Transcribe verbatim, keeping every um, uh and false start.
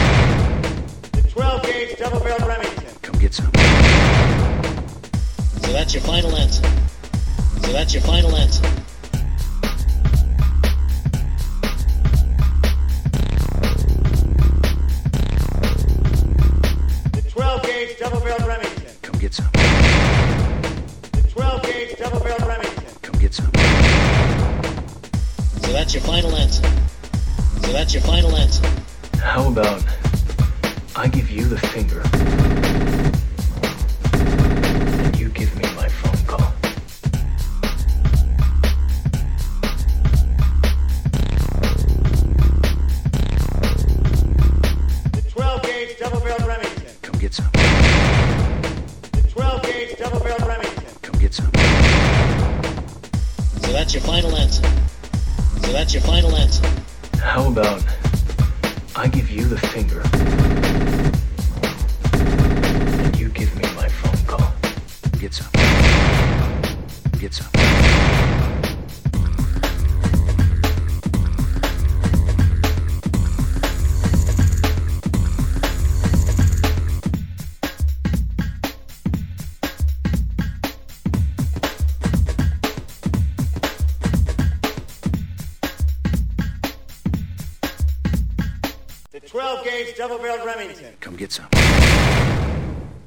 The twelve gauge double-barreled Remington. Come get some. So that's your final answer. So that's your final answer. The twelve gauge double-barreled Remington. Come get some. The twelve gauge double-barreled Remington. Come get some. So that's your final answer. So that's your final answer. How about I give you the finger and you give me my phone call? The twelve gauge double-barreled Remington. Come get some. The twelve gauge double-barreled Remington. Come get some. So that's your final answer. So that's your final answer. How about I give you the finger and you give me my phone call? Get some. Get some. The twelve gauge double-barreled Remington. Come get some.